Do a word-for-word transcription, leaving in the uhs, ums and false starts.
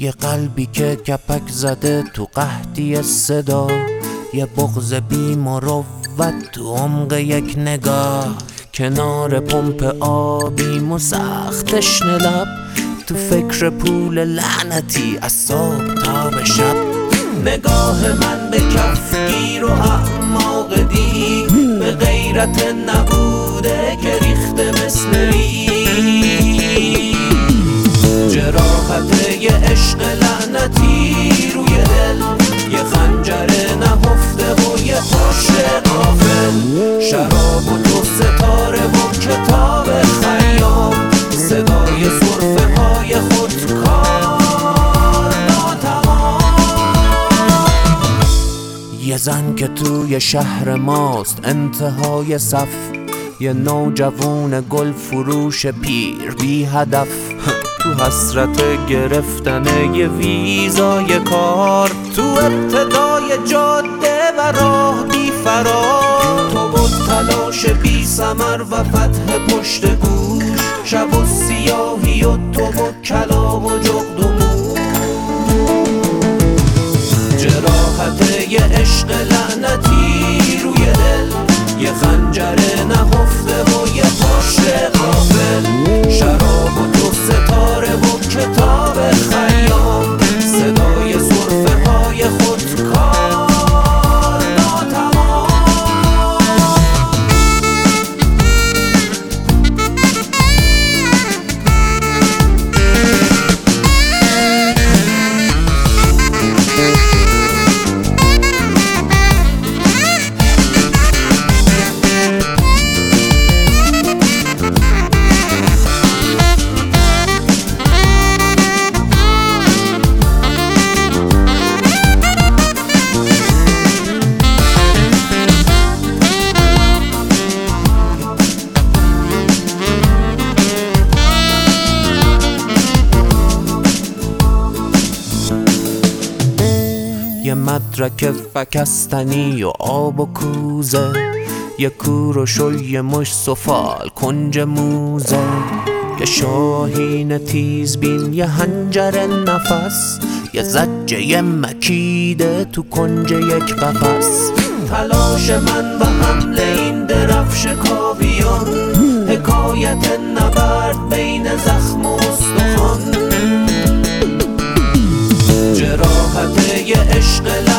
یه قلبی که کپک زده تو قحطی صدا، یه بغض بی مروت تو عمق یک نگاه، کنار پمپ آبیم و سخت تشنه لب، تو فکر پول لعنتی از صبح تا به شب. نگاه من به کفگیر و اعماق دی، به غیرت نبوده که ریخته مثل ریگ، جراحت یه عشق لعنتی روی دل، یه خنجر نهفته و یه پشت غافل، شراب و تو ستاره و کتاب خیام، صدای سرفه های خودکار ناتمام. یه زن که توی شهر ماست انتهای صف، یه نوجوون گل فروش پیر بی هدف، تو حسرت گرفتن یه ویزای کار، تو ابتدای جاده و راه بی فرار، تو بود تلاش بی ثمر و فتح پشت گوش، شب و سیاهی و تو و کلام و جغد و موش، جراحت یه عشق لعنتی روی دل، یه خنجر نهفته و یه پشت غافل، شراب و تو ستاره و کتاب خیام، صدای سرفه های خودکار ناتمام. یه مدرک فکستنی و آب و کوزه، یه کوروش و یه مش سفال کنج موزه، یه شاهین تیزبین، یه هنجر نفس، یه زجه مکیده تو کنج یک قفس، تلاش من و حمله این درفش کاویان، حکایت نبرد بین زخم و استخوان، جراحت یه عشق